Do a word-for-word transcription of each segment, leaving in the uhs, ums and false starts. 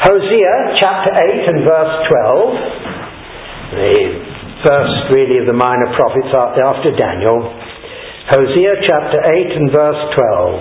Hosea chapter eight and verse twelve, the first really of the minor prophets after Daniel. Hosea chapter eight and verse twelve.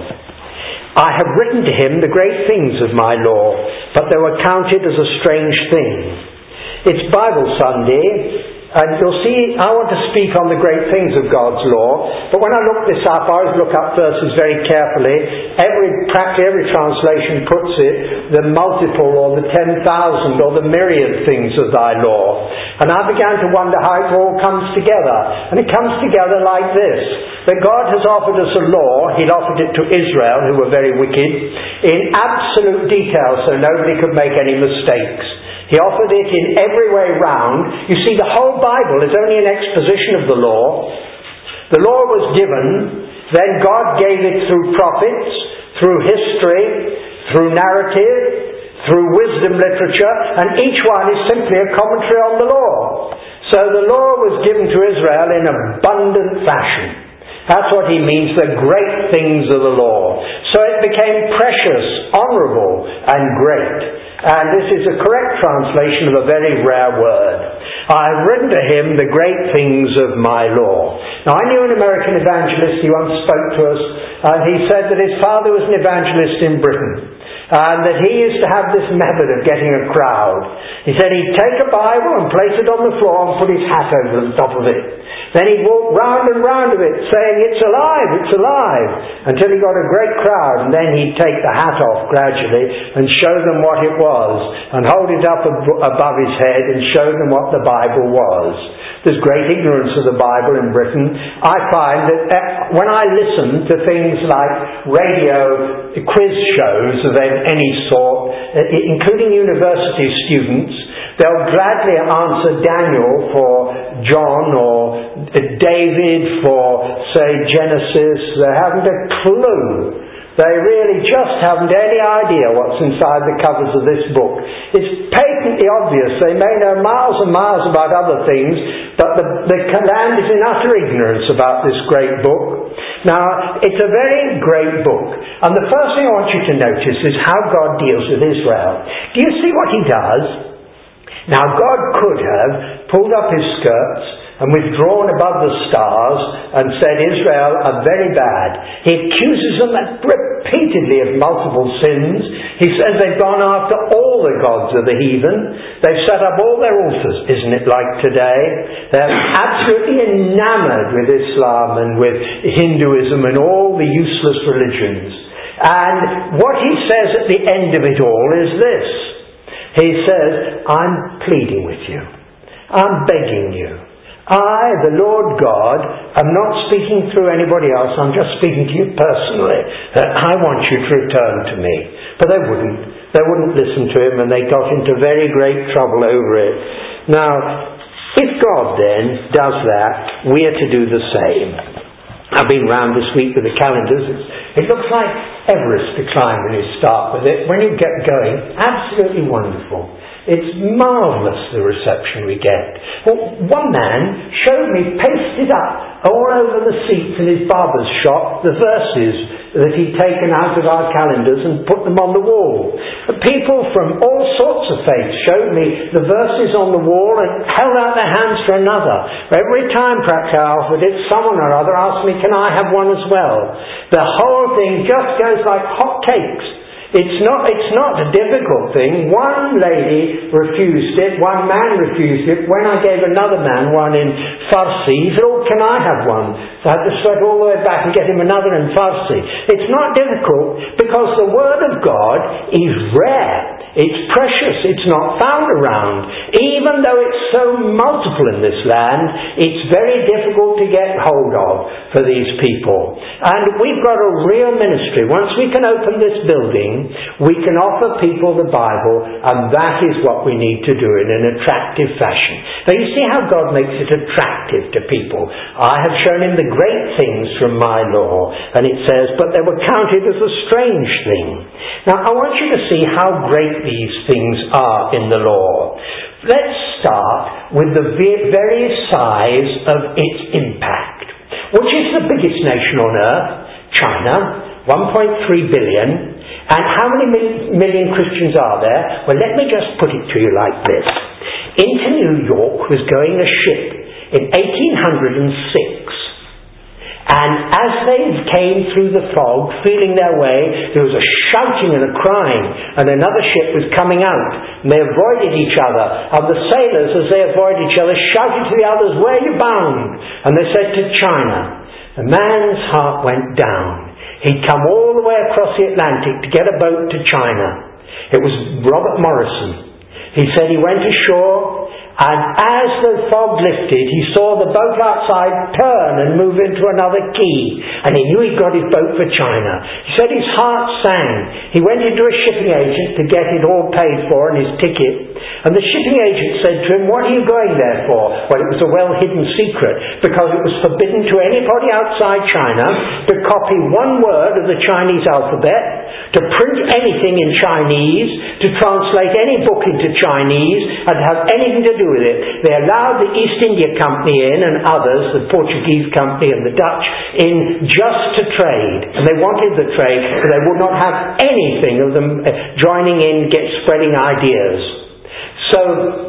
I have written to him the great things of my law, but they were counted as a strange thing. It's Bible Sunday, and you'll see I want to speak on the great things of God's law, but when I look this up, I always look up verses very carefully. Every practically every translation puts it the multiple or the ten thousand or the myriad things of thy law. And I began to wonder how it all comes together. And it comes together like this: that God has offered us a law. He'd offered it to Israel, who were very wicked, in absolute detail so nobody could make any mistakes. He offered it in every way round. You see, the whole Bible is only an exposition of the law. The law was given, then God gave it through prophets, through history, through narrative, through wisdom literature, and each one is simply a commentary on the law. So the law was given to Israel in abundant fashion. That's what he means, the great things of the law. So it became precious, honourable, and great. And this is a correct translation of a very rare word. I have written to him the great things of my law. Now, I knew an American evangelist. He once spoke to us, and he said that his father was an evangelist in Britain, and that he used to have this method of getting a crowd. He said he'd take a Bible and place it on the floor and put his hat over the top of it. Then he'd walk round and round of it saying, "It's alive, it's alive," until he got a great crowd, and then he'd take the hat off gradually and show them what it was, and hold it up ab- above his head and show them what the Bible was. There's great ignorance of the Bible in Britain. I find that when I listen to things like radio quiz shows of any sort, including university students, they'll gladly answer Daniel for John or David for, say, Genesis. They haven't a clue. They really just haven't any idea what's inside the covers of this book. It's patently obvious. They may know miles and miles about other things, but the, the land is in utter ignorance about this great book. Now, it's a very great book. And the first thing I want you to notice is how God deals with Israel. Do you see what he does? Now, God could have pulled up his skirts and withdrawn above the stars and said Israel are very bad. He accuses them repeatedly of multiple sins. He says they've gone after all the gods of the heathen. They've set up all their altars, isn't it like today? They're absolutely enamoured with Islam and with Hinduism and all the useless religions. And what he says at the end of it all is this. He says, I'm pleading with you. I'm begging you. I, the Lord God, am not speaking through anybody else. I'm just speaking to you personally. That I want you to return to me. But they wouldn't. They wouldn't listen to him, and they got into very great trouble over it. Now, if God then does that, we are to do the same. I've been round this week with the calendars. It's, it looks like Everest to climb when you start with it. When you get going, absolutely wonderful. It's marvellous, the reception we get. Well, one man showed me, pasted up all over the seats in his barber's shop, the verses that he'd taken out of our calendars and put them on the wall. People from all sorts of faiths showed me the verses on the wall and held out their hands for another. Every time perhaps I offered it, someone or other asked me, can I have one as well? The whole thing just goes like hot cakes. It's not, it's not a difficult thing. One lady refused it, one man refused it. When I gave another man one in Farsi, he said, oh, can I have one? So I had to sweat all the way back and get him another in Farsi. It's not difficult because the Word of God is rare. It's precious. It's not found around. Even though it's so multiple in this land, it's very difficult to get hold of for these people. And we've got a real ministry. Once we can open this building, we can offer people the Bible, and that is what we need to do in an attractive fashion. Now you see how God makes it attractive to people. I have shown him the great things from my law, and it says, but they were counted as a strange thing. Now I want you to see how great these things are in the law. Let's start with the very size of its impact. Which is the biggest nation on earth? China, one point three billion. And how many mil- million Christians are there? Well, let me just put it to you like this. Into New York was going a ship in eighteen oh six. And as they came through the fog, feeling their way, there was a shouting and a crying, and another ship was coming out, and they avoided each other, and the sailors, as they avoided each other, shouted to the others, "Where are you bound?" And they said, "To China." The man's heart went down. He'd come all the way across the Atlantic to get a boat to China. It was Robert Morrison. He said he went ashore, and as the fog lifted, he saw the boat outside turn and move into another quay, and he knew he'd got his boat for China. He said his heart sang. He went into a shipping agent to get it all paid for and his ticket, and the shipping agent said to him, "What are you going there for?" Well, it was a well-hidden secret, because it was forbidden to anybody outside China to copy one word of the Chinese alphabet, to print anything in Chinese, to translate any book into Chinese, and have anything to do with it. They allowed the East India Company in, and others, the Portuguese Company and the Dutch, in just to trade. And they wanted the trade, but they would not have anything of them joining in, get spreading ideas. So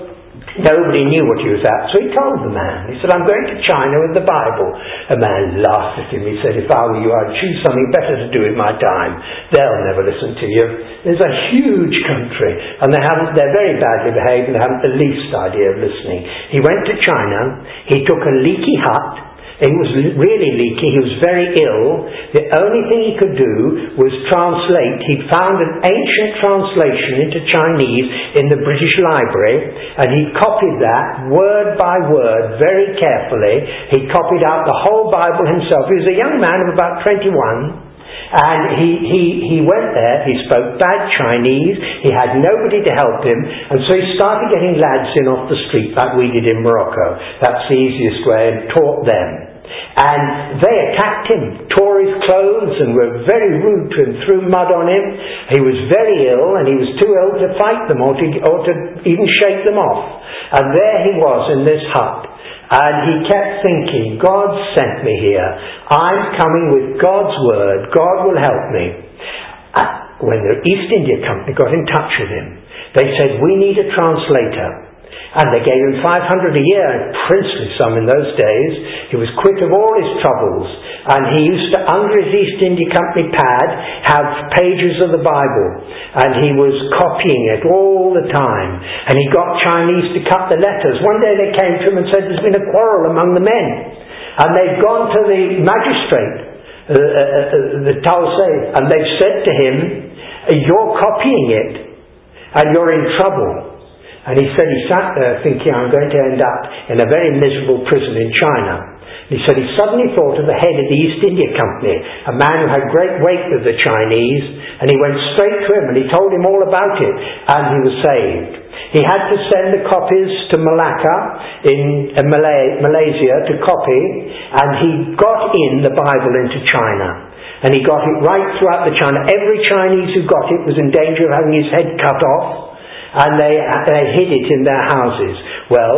nobody knew what he was at. So he told the man. He said, "I'm going to China with the Bible." The man laughed at him. He said, "If I were you, I'd choose something better to do with my time. They'll never listen to you. There's a huge country, and they haven't, they're very badly behaved, and they haven't the least idea of listening." He went to China. He took a leaky hut. He was really leaky. He was very ill. The only thing he could do was translate. He'd found an ancient translation into Chinese in the British Library, and he copied that word by word very carefully. He copied out the whole Bible himself. He was a young man of about twenty-one. And he, he, he went there. He spoke bad Chinese. He had nobody to help him. And so he started getting lads in off the street like we did in Morocco. That's the easiest way, and taught them. And they attacked him, tore his clothes, and were very rude to him, threw mud on him. He was very ill, and he was too ill to fight them or to, or to even shake them off. And there he was in this hut. And he kept thinking, "God sent me here. I'm coming with God's word. God will help me." When the East India Company got in touch with him, they said, "We need a translator." And they gave him five hundred a year, a princely sum in those days. He was quit of all his troubles. And he used to, under his East India Company pad, have pages of the Bible. And he was copying it all the time. And he got Chinese to cut the letters. One day they came to him and said, "There's been a quarrel among the men." And they'd gone to the magistrate, uh, uh, the Taosai, and they've said to him, "You're copying it, and you're in trouble." And he said he sat there thinking, "I'm going to end up in a very miserable prison in China." He said he suddenly thought of the head of the East India Company, a man who had great weight with the Chinese, and he went straight to him and he told him all about it, and he was saved. He had to send the copies to Malacca in uh, Malay, Malaysia to copy, and he got in the Bible into China. And he got it right throughout the China. Every Chinese who got it was in danger of having his head cut off. And they, they hid it in their houses. Well,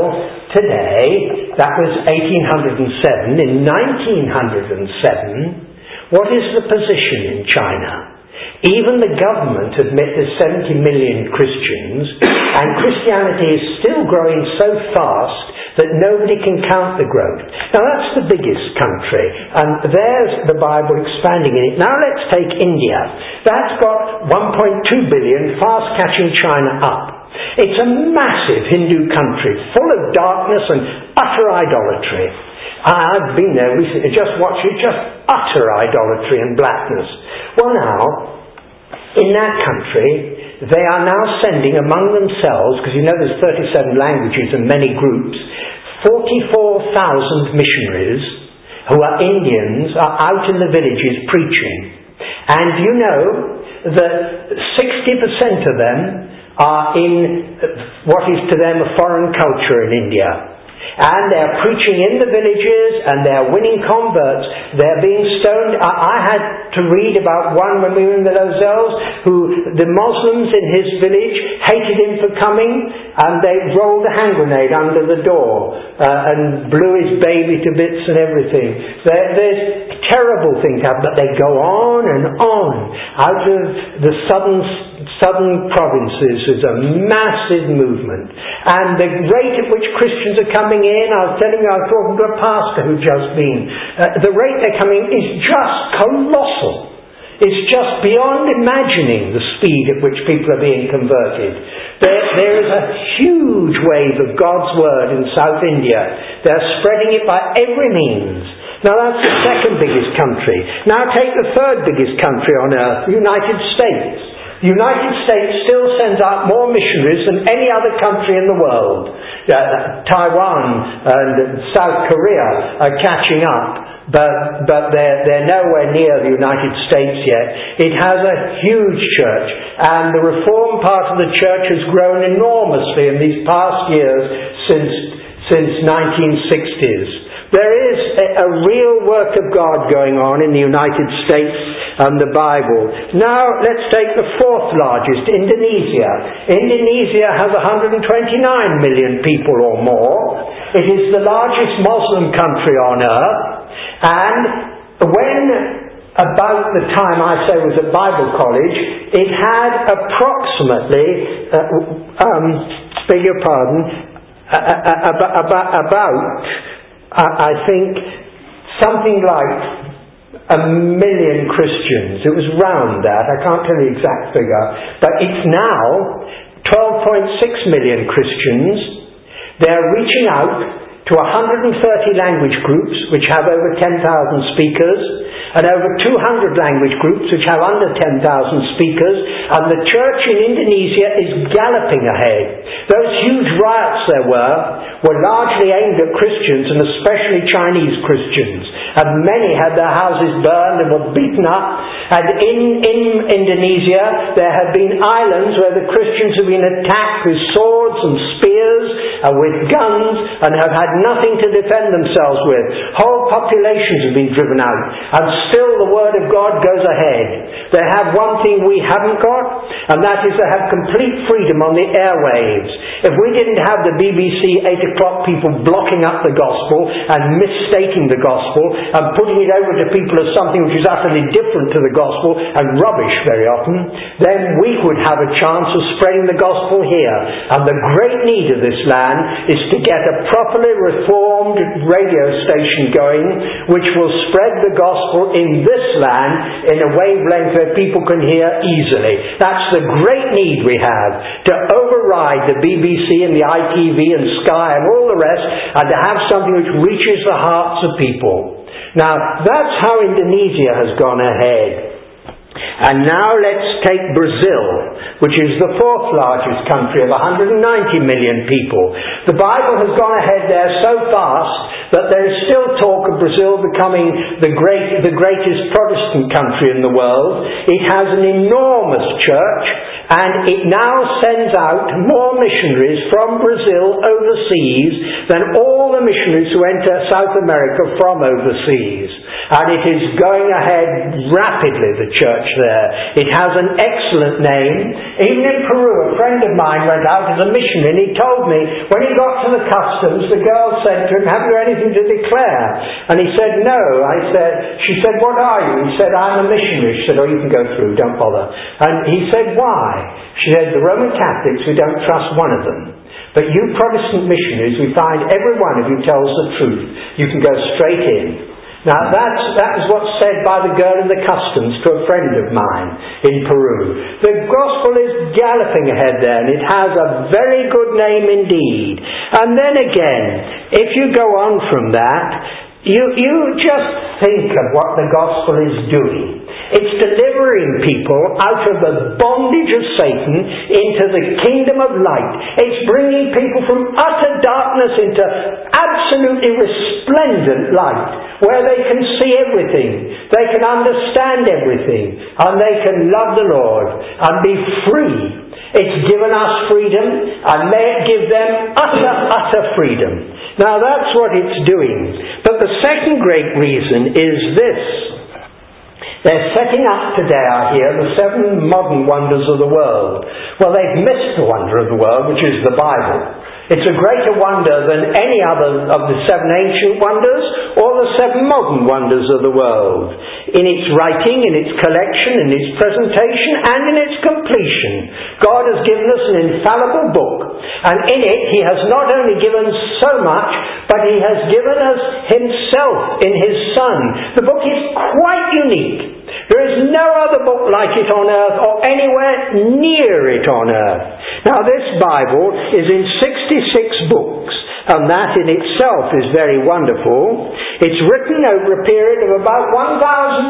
today, that was eighteen oh seven. In nineteen oh seven, what is the position in China? Even the government admit there's seventy million Christians, and Christianity is still growing so fast that nobody can count the growth. Now that's the biggest country, and there's the Bible expanding in it. Now let's take India. That's got one point two billion, fast catching China up. It's a massive Hindu country, full of darkness and utter idolatry. I've been there recently, just watched it, just utter idolatry and blackness. Well now, in that country, they are now sending among themselves, because you know there's thirty-seven languages and many groups, forty-four thousand missionaries who are Indians are out in the villages preaching. And you know that sixty percent of them are in what is to them a foreign culture in India. And they're preaching in the villages, and they're winning converts. They're being stoned. I, I had to read about one when we were in the Lozelles, who the Muslims in his village hated him for coming, and they rolled a hand grenade under the door uh, and blew his baby to bits and everything. There, there's terrible things happen, but they go on and on. Out of the southern southern provinces is a massive movement, and the rate at which Christians are coming in, I was telling you, I was talking to a pastor who'd just been, uh, the rate they're coming in is just colossal. It's just beyond imagining the speed at which people are being converted. There, there is a huge wave of God's Word in South India. They're spreading it by every means. Now that's the second biggest country. Now take the third biggest country on earth, the United States. The United States still sends out more missionaries than any other country in the world. Uh, Taiwan and South Korea are catching up, but but they're, they're nowhere near the United States yet. It has a huge church, and the Reformed part of the church has grown enormously in these past years since since nineteen sixties. There is a, a real work of God going on in the United States and the Bible. Now let's take the fourth largest, Indonesia. Indonesia has one hundred twenty-nine million people or more. It is the largest Muslim country on earth, and when about the time I say was at Bible college, it had approximately, uh, um, beg your pardon, uh, uh, about, about, about I think something like a million Christians. It was round that. I can't tell the exact figure. But it's now twelve point six million Christians. They're reaching out to one hundred thirty language groups which have over ten thousand speakers, and over two hundred language groups which have under ten thousand speakers, and the church in Indonesia is galloping ahead. Those huge riots there were were largely aimed at Christians, and especially Chinese Christians, and many had their houses burned and were beaten up. And in, in Indonesia there have been islands where the Christians have been attacked with swords and spears and with guns and have had nothing to defend themselves with. Whole populations have been driven out, and still the Word of God goes ahead. They have one thing we haven't got, and that is they have complete freedom on the airwaves. If we didn't have the B B C eight o'clock people blocking up the gospel and misstating the gospel and putting it over to people as something which is utterly different to the gospel and rubbish very often, then we would have a chance of spreading the gospel here. And the great need of this land is to get a properly reformed radio station going which will spread the gospel in this land in a wavelength where people can hear easily. That's the great need we have, to override the B B C and the I T V and Sky and all the rest, and to have something which reaches the hearts of people. Now that's how Indonesia has gone ahead. And now let's take Brazil, which is the fourth largest country of one hundred ninety million people. The Bible has gone ahead there so fast that there is still talk of Brazil becoming the great, the greatest Protestant country in the world. It has an enormous church, and it now sends out more missionaries from Brazil overseas than all the missionaries who enter South America from overseas. And it is going ahead rapidly, the church there. It has an excellent name. Even in Peru, a friend of mine went out as a missionary, and he told me when he got to the customs, the girl said to him, "Have you anything to declare?" And he said, "No." I said, she said, "What are you?" He said, "I'm a missionary." She said, "Oh, you can go through, don't bother." And he said, "Why?" She said, "The Roman Catholics, we don't trust one of them. But you Protestant missionaries, we find every one of you tells the truth. You can go straight in." Now that's, that is what's said by the girl in the customs to a friend of mine in Peru. The gospel is galloping ahead there, and it has a very good name indeed. And then again, if you go on from that, you, you just think of what the gospel is doing. It's delivering people out of the bondage of Satan into the kingdom of light. It's bringing people from utter darkness into absolutely resplendent light, where they can see everything, they can understand everything, and they can love the Lord and be free. It's given us freedom, and may it give them utter, utter freedom. Now that's what it's doing. But the second great reason is this. They're setting up today, I hear, the seven modern wonders of the world. Well, they've missed the wonder of the world, which is the Bible. It's a greater wonder than any other of the seven ancient wonders or the seven modern wonders of the world. In its writing, in its collection, in its presentation, and in its completion, God has given us an infallible book. And in it, He has not only given so much, but He has given us Himself in His Son. The book is quite unique. There is no other book like it on earth or anywhere near it on earth. Now this Bible is in sixty-six books, and that in itself is very wonderful. It's written over a period of about one thousand,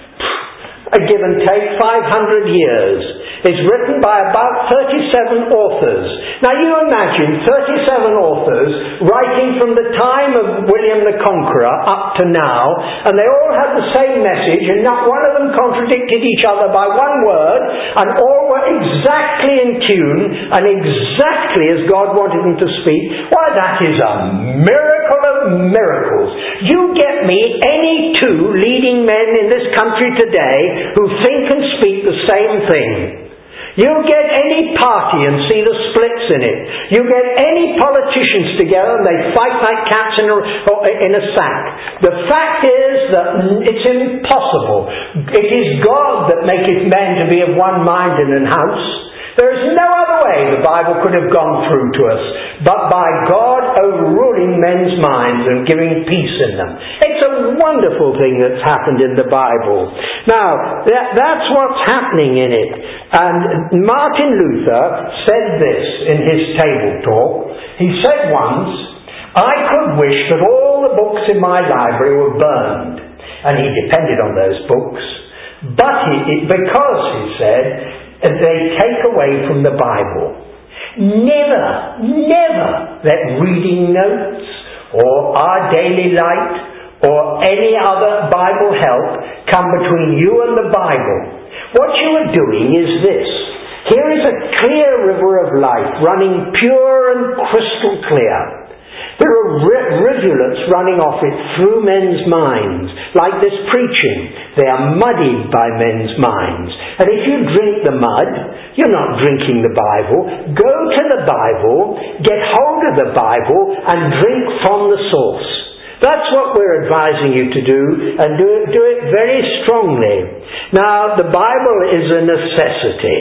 a give and take, five hundred years. It's written by about thirty-seven authors. Now you imagine thirty-seven authors writing from the time of William the Conqueror up to now, and they all had the same message, and not one of them contradicted each other by one word, and all were exactly in tune, and exactly as God wanted them to speak. Why, that is a miracle of miracles. You get me any two leading men in this country today who think and speak the same thing. You get any party and see the splits in it. You get any politicians together and they fight like cats in a, in a sack. The fact is that it's impossible. It is God that maketh men to be of one mind in an house. There is no other way the Bible could have gone through to us but by God overruling men's minds and giving peace in them. It's a wonderful thing that's happened in the Bible. Now, that, that's what's happening in it. And Martin Luther said this in his table talk. He said once, "I could wish that all the books in my library were burned." And he depended on those books. But he, because, he said, they take away from the Bible. Never, never let reading notes or Our Daily Light or any other Bible help come between you and the Bible. What you are doing is this. Here is a clear river of life running pure and crystal clear. There are rivulets running off it through men's minds, like this preaching. They are muddied by men's minds. And if you drink the mud, you're not drinking the Bible. Go to the Bible, get hold of the Bible, and drink from the source. That's what we're advising you to do, and do it, do it very strongly. Now, the Bible is a necessity.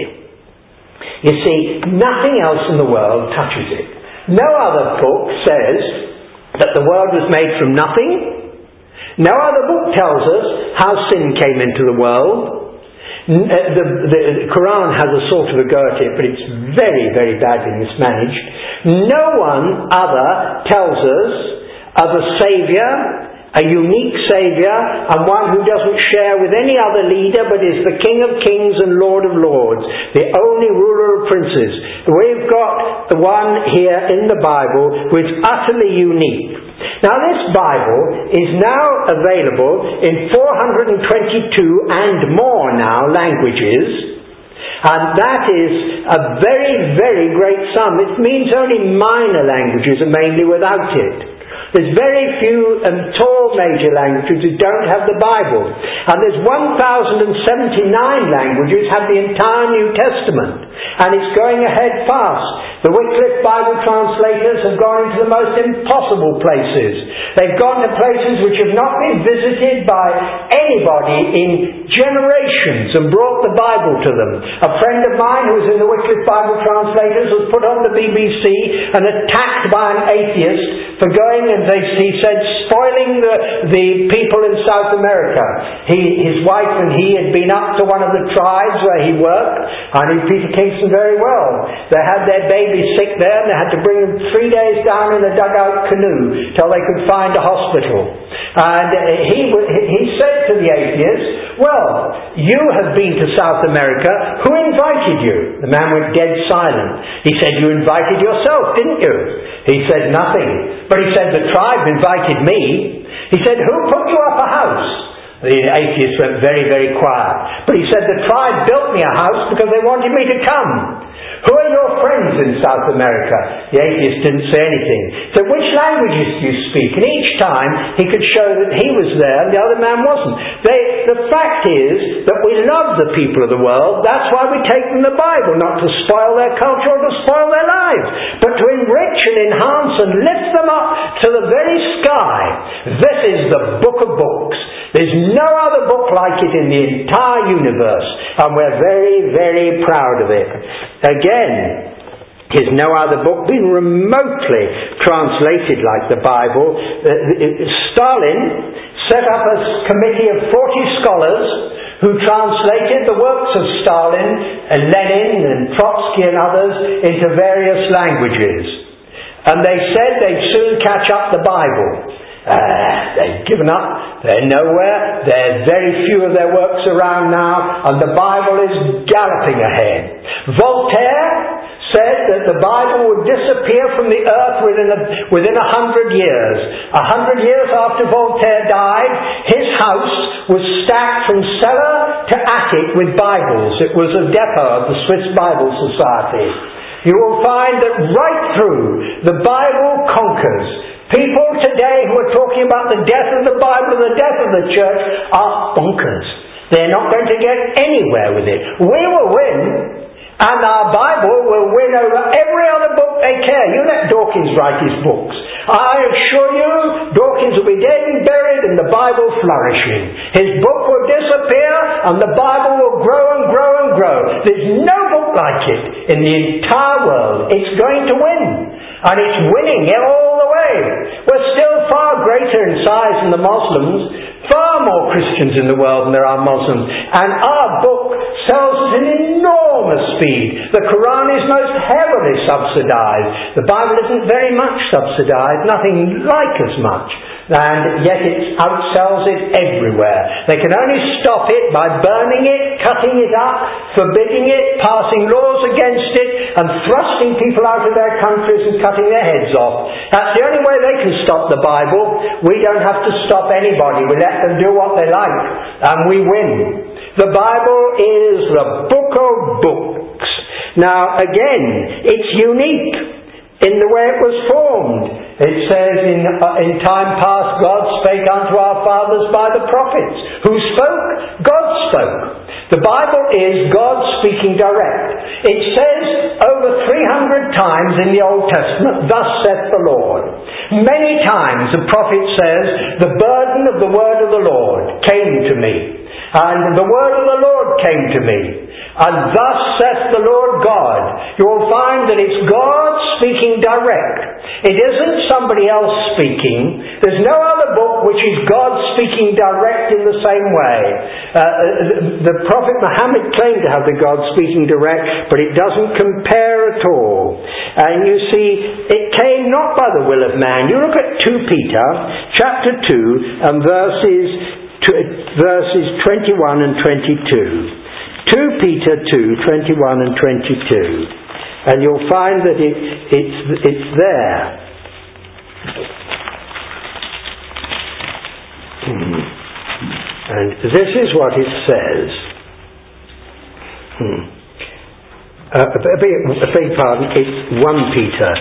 You see, nothing else in the world touches it. No other book says that the world was made from nothing. No other book tells us how sin came into the world. The, the, the Quran has a sort of a go at it, but it's very, very badly mismanaged. No one other tells us of a Saviour, a unique Saviour, and one who doesn't share with any other leader but is the King of Kings and Lord of Lords, the only ruler of princes. We've got the one here in the Bible who is utterly unique. Now this Bible is now available in four hundred twenty-two and more now languages, and that is a very, very great sum. It means only minor languages are mainly without it. There's very few um, tall major languages who don't have the Bible. And there's one thousand seventy-nine languages have the entire New Testament. And it's going ahead fast. The Wycliffe Bible translators have gone into the most impossible places. They've gone to places which have not been visited by anybody in generations and brought the Bible to them. A friend of mine who was in the Wycliffe Bible translators was put on the B B C and attacked by an atheist for going, and they, he said, spoiling the, the people in South America. He, his wife and he had been up to one of the tribes where he worked. I knew Peter Kingston very well. They had their baby sick there, and they had to bring them three days down in a dugout canoe till they could find a hospital. And he, he said to the atheist, "Well, you have been to South America. Who invited you?" The man went dead silent. He said, "You invited yourself, didn't you?" He said, "Nothing." But he said, "The tribe invited me." He said, "Who put you up a house?" The atheist went very, very quiet. But he said, "The tribe built me a house because they wanted me to come." Who are your friends in South America? The atheist didn't say anything. So which languages do you speak? And each time he could show that he was there and the other man wasn't. They, the fact is that we love the people of the world. That's why we take them the Bible, not to spoil their culture or to spoil their lives, but to enrich and enhance and lift them up to the very sky. This is the book of books. There's no other book like it in the entire universe, and we're very, very proud of it. Again, is no other book been remotely translated like the Bible. Stalin set up a committee of forty scholars who translated the works of Stalin and Lenin and Trotsky and others into various languages. And they said they'd soon catch up the Bible. Uh, they've given up. They're nowhere. There are very few of their works around now, and the Bible is galloping ahead. Voltaire said that the Bible would disappear from the earth within a, within a hundred years. A hundred years after Voltaire died, his house was stacked from cellar to attic with Bibles. It was a depot of the Swiss Bible Society. You will find that right through, the Bible conquers. People today who are talking about the death of the Bible and the death of the church are bonkers. They're not going to get anywhere with it. We will win, and our Bible will win over every other book they care. You let Dawkins write his books. I assure you, Dawkins will be dead and buried and the Bible flourishing. His book will disappear and the Bible will grow and grow and grow. There's no book like it in the entire world. It's going to win. And it's winning all the way. We're still far greater in size than the Muslims. Far more Christians in the world than there are Muslims. And our book sells at an enormous speed. The Quran is most heavily subsidized. The Bible isn't very much subsidized. Nothing like as much. And yet it outsells it everywhere. They can only stop it by burning it, cutting it up, forbidding it, passing laws against it, and thrusting people out of their countries and cutting their heads off. That's the only way they can stop the Bible. We don't have to stop anybody. We let them do what they like, and we win. The Bible is the book of books. Now, again, it's unique in the way it was formed. It says, in, uh, in time past God spake unto our fathers by the prophets. Who spoke? God spoke. The Bible is God speaking direct. It says over three hundred times in the Old Testament, thus saith the Lord. Many times the prophet says, the burden of the word of the Lord came to me. And the word of the Lord came to me. And thus saith the Lord God. You'll find that it's God speaking direct. It isn't somebody else speaking. There's no other book which is God speaking direct in the same way. Uh, the Prophet Muhammad claimed to have the God speaking direct, but it doesn't compare at all. And you see, it came not by the will of man. You look at Second Peter chapter two and verses verses twenty-one and twenty-two. Second Peter two, twenty-one and twenty-two. And you'll find that it, it's, it's there. Hmm. And this is what it says. Hmm. Uh, I beg, I beg pardon, it's First Peter.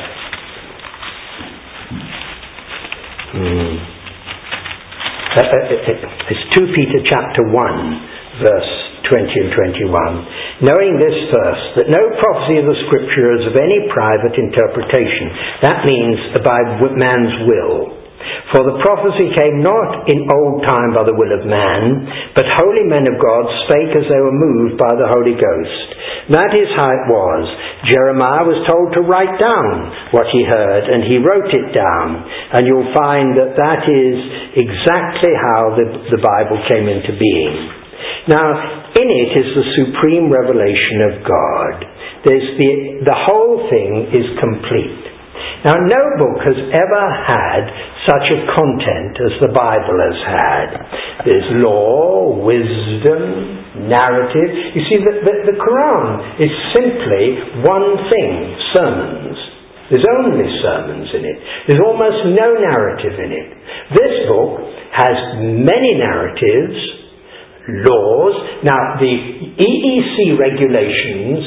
Hmm. Uh, it's Second Peter chapter one, verse twenty and twenty-one. Knowing this first, that no prophecy of the Scripture is of any private interpretation. That means by man's will. For the prophecy came not in old time by the will of man, but holy men of God spake as they were moved by the Holy Ghost. That is how it was. Jeremiah was told to write down what he heard, and he wrote it down. And you'll find that that is exactly how the, the Bible came into being. Now, in it is the supreme revelation of God. There's the, the whole thing is complete. Now, no book has ever had such a content as the Bible has had. There's law, wisdom, narrative. You see, the, the, the Quran is simply one thing, sermons. There's only sermons in it. There's almost no narrative in it. This book has many narratives, laws. Now, the E E C regulations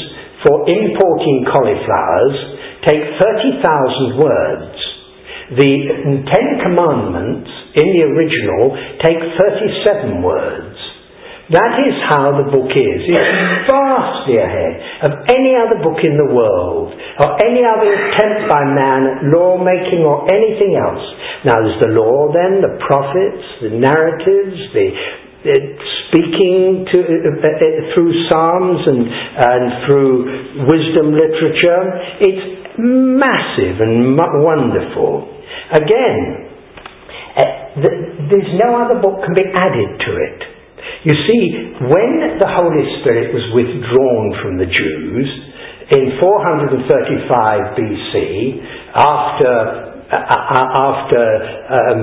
for importing cauliflowers take thirty thousand words. The Ten Commandments in the original take thirty-seven words. That is how the book is. It's vastly ahead of any other book in the world, or any other attempt by man at law-making or anything else. Now there's the law then, the prophets, the narratives, the, the speaking to, uh, uh, through psalms and, and through wisdom literature. It's massive and m- wonderful. Again, uh, th- there's no other book can be added to it. You see, when the Holy Spirit was withdrawn from the Jews in four thirty-five B C, after uh, after um,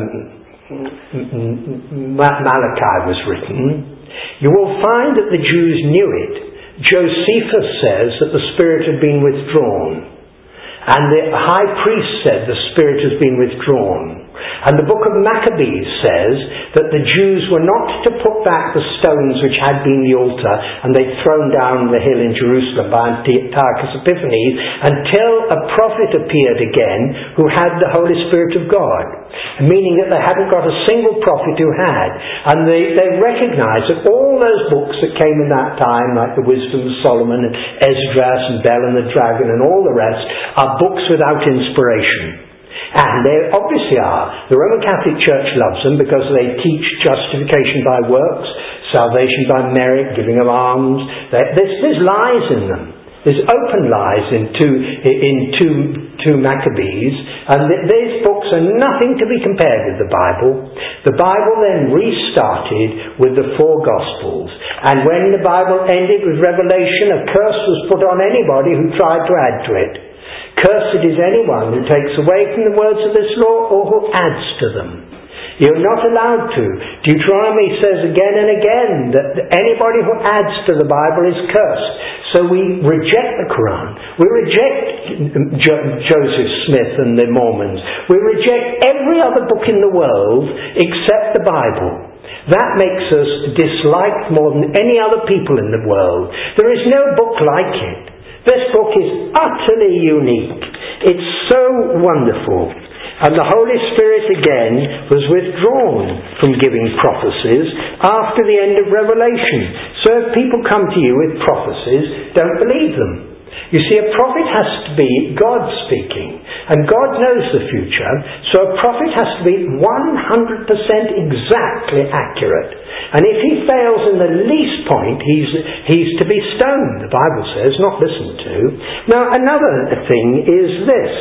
Malachi was written, you will find that the Jews knew it. Josephus says that the Spirit had been withdrawn, and the high priest said the Spirit has been withdrawn. And the book of Maccabees says that the Jews were not to put back the stones which had been the altar and they'd thrown down the hill in Jerusalem by Antiochus Epiphanes until a prophet appeared again who had the Holy Spirit of God. Meaning that they hadn't got a single prophet who had. And they, they recognized that all those books that came in that time, like the Wisdom of Solomon and Esdras and Bel and the Dragon and all the rest, are books without inspiration. And they obviously are. The Roman Catholic Church loves them because they teach justification by works, salvation by merit, giving of alms. There's, there's lies in them. There's open lies in two, in two, two Maccabees. And th- these books are nothing to be compared with the Bible. The Bible then restarted with the four Gospels. And when the Bible ended with Revelation, a curse was put on anybody who tried to add to it. Cursed is anyone who takes away from the words of this law or who adds to them. You're not allowed to. Deuteronomy says again and again that anybody who adds to the Bible is cursed. So we reject the Quran. We reject jo- Joseph Smith and the Mormons. We reject every other book in the world except the Bible. That makes us disliked more than any other people in the world. There is no book like it. This book is utterly unique. It's so wonderful. And the Holy Spirit again was withdrawn from giving prophecies after the end of Revelation. So if people come to you with prophecies, don't believe them. You see, a prophet has to be God speaking. And God knows the future. So a prophet has to be one hundred percent exactly accurate. And if he fails in the least point, he's, he's to be stoned, the Bible says, not listened to. Now, another thing is this.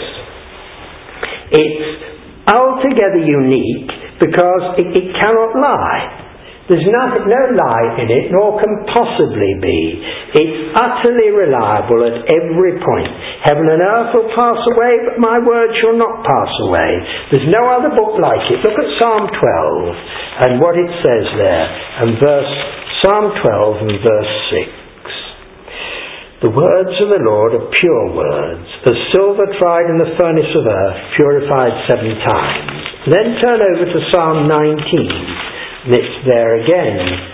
It's altogether unique because it, it cannot lie. There's nothing, no lie in it, nor can possibly be. It's utterly reliable at every point. Heaven and earth will pass away, but my word shall not pass away. There's no other book like it. Look at Psalm twelve and what it says there. And verse Psalm twelve and verse six. The words of the Lord are pure words, as silver tried in the furnace of earth, purified seven times. Then turn over to Psalm nineteen. And it's there again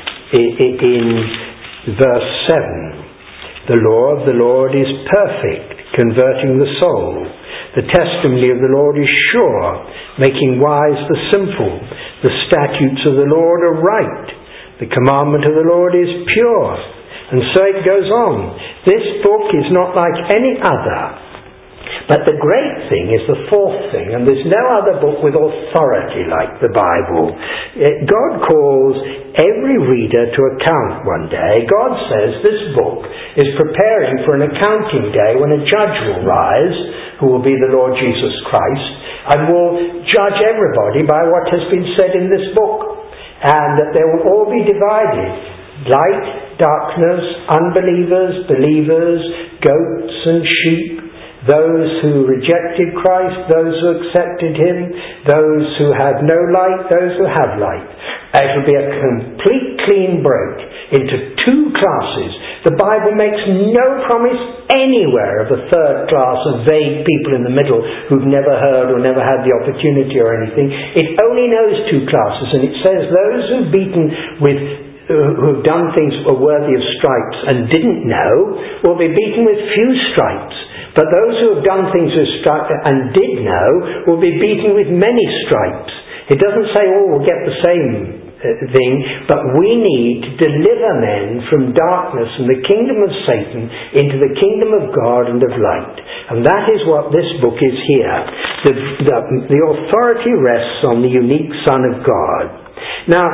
in verse seven. The law of the Lord is perfect, converting the soul. The testimony of the Lord is sure, making wise the simple. The statutes of the Lord are right. The commandment of the Lord is pure. And so it goes on. This book is not like any other. But the great thing is the fourth thing, and there's no other book with authority like the Bible. God calls every reader to account one day. God says this book is preparing for an accounting day when a judge will rise, who will be the Lord Jesus Christ, and will judge everybody by what has been said in this book. And that they will all be divided. Light, darkness, unbelievers, believers, goats and sheep. Those who rejected Christ, those who accepted Him, those who had no light, those who have light. It will be a complete clean break into two classes. The Bible makes no promise anywhere of a third class of vague people in the middle who've never heard or never had the opportunity or anything. It only knows two classes, and it says those who've beaten with who've done things that were worthy of stripes and didn't know will be beaten with few stripes. But those who have done things with stripes and did know will be beaten with many stripes. It doesn't say all will get the same thing, but we need to deliver men from darkness and the kingdom of Satan into the kingdom of God and of light. And that is what this book is here. The, the, the authority rests on the unique Son of God. Now,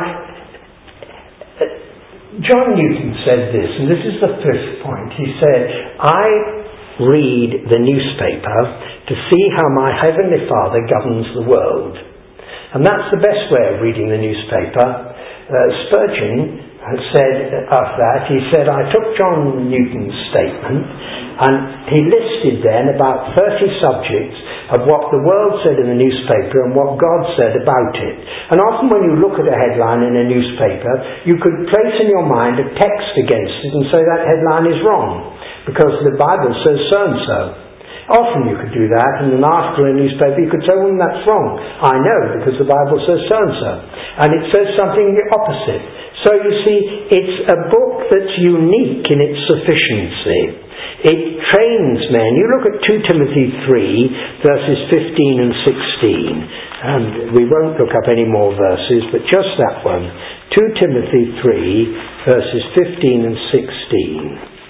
John Newton said this, and this is the fifth point. He said, I read the newspaper to see how my Heavenly Father governs the world. And that's the best way of reading the newspaper. Uh, Spurgeon said of that, he said, I took John Newton's statement and he listed then about thirty subjects of what the world said in the newspaper and what God said about it. And often when you look at a headline in a newspaper, you could place in your mind a text against it and say that headline is wrong because the Bible says so-and-so. Often you could do that in an article in a newspaper. You could say, well, that's wrong. I know, because the Bible says so-and-so. And it says something the opposite. So you see, it's a book that's unique in its sufficiency. It trains men. You look at two Timothy three, verses fifteen and sixteen. And we won't look up any more verses, but just that one. two Timothy three, verses fifteen and sixteen.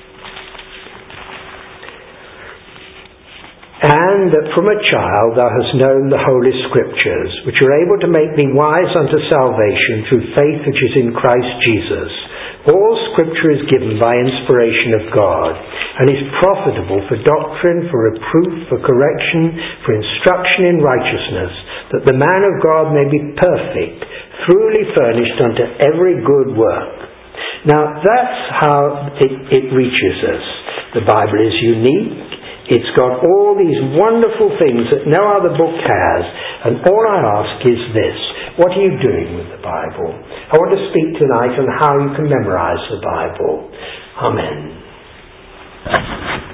And that from a child thou hast known the Holy Scriptures, which are able to make thee wise unto salvation through faith which is in Christ Jesus. All Scripture is given by inspiration of God, and is profitable for doctrine, for reproof, for correction, for instruction in righteousness, that the man of God may be perfect, thoroughly furnished unto every good work. Now that's how it, it reaches us. The Bible is unique. It's got all these wonderful things that no other book has. And all I ask is this. What are you doing with the Bible? I want to speak tonight on how you can memorize the Bible. Amen.